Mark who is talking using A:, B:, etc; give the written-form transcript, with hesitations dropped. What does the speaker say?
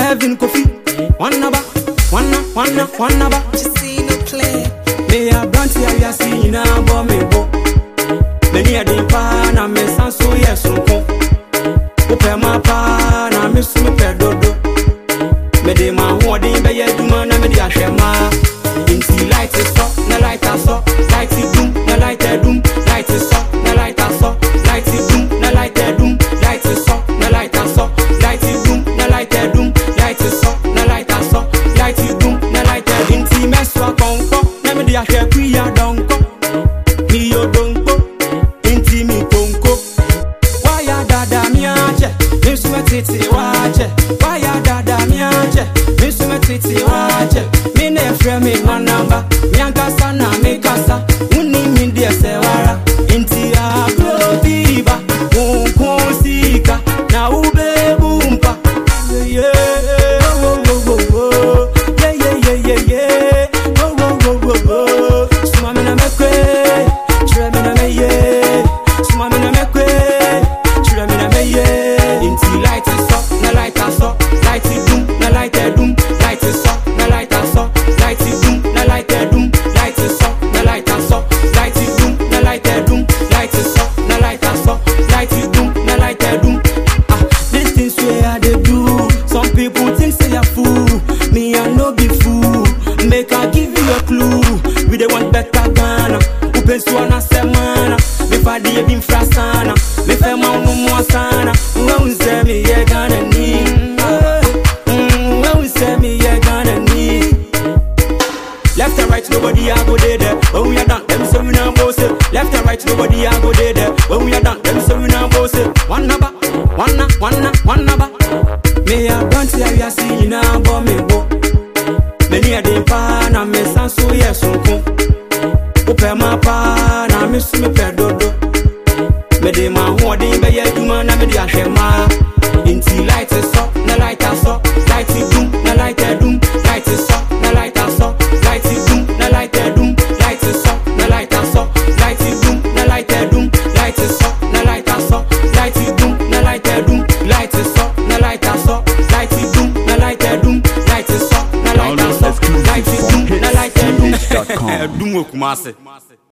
A: Kevin Kofi, one number.
B: Just see no play.
A: Me a brand here, we are seeing a bomb me bo. Many a day pan, I miss and so yes, so go. Open my pan, I miss me pedodo. Me de man who dey be ye do man, I me dey share ma. Inti light is up, na light is up, light is doom, na light is doom, light is up, na light is up, light is doom, na light is doom, light is up, na light is up, light is doom, na light is doom, light is up, na light is up, light is doom, na light is doom. Inti meswa konko, na me dey share kuya donko, mi yo donko, inti mi konko. Waya dada mi ache, mi sume titi wache. Waya dada mi ache, mi sume titi wache. Mi ne frame one number, mi ankasa na mi kasa. Uni mi die sewara, inti a globiba, unkonsika na ube bumpa. Yeah, oh oh oh oh, yeah. Oh oh oh oh, suma mi na mekwe, chire mi na meye. Suma mi na mekwe, chire mi na meye. Inti light is up, na light is up, light is doom, na light is doom, light is up, na light is up, light is doom, na light is doom, light is up, na light is up, light is doom, na light is doom, light is up, na light is up, light is doom, na light is doom. Ah, this things where I dey do. Some people think say a fool, me I no be fool. Make I give you a clue. We dey want better Ghana. Upensu ana semana. Me fa di bin frasana. Me fe ma unu mwasana. When say me ye Ghana ni. When say me ye Ghana ni. Left and right nobody a go there. When we are done, them say we na boss it. Left and right nobody a go there. When we are done, them say we na boss it. One number. Me a brand here, we are seeing a bomb me bo. Many a day pan, I miss and so yes, so go. Open my pan, I miss me pedodo. Me de man who dey be ye do man, I me dey share ma. Inti light is up, na light is up, light is doom, na light is doom, light is up, na light is up, light is doom, na light is doom, light is up, na light is up, light is doom, na light is doom, light is up, na light is up, light is doom, na light is doom, light is up, na light is up, light is doom, na light is doom, light is up, na light is up, light is doom, na light is doom. Doom Kumasi.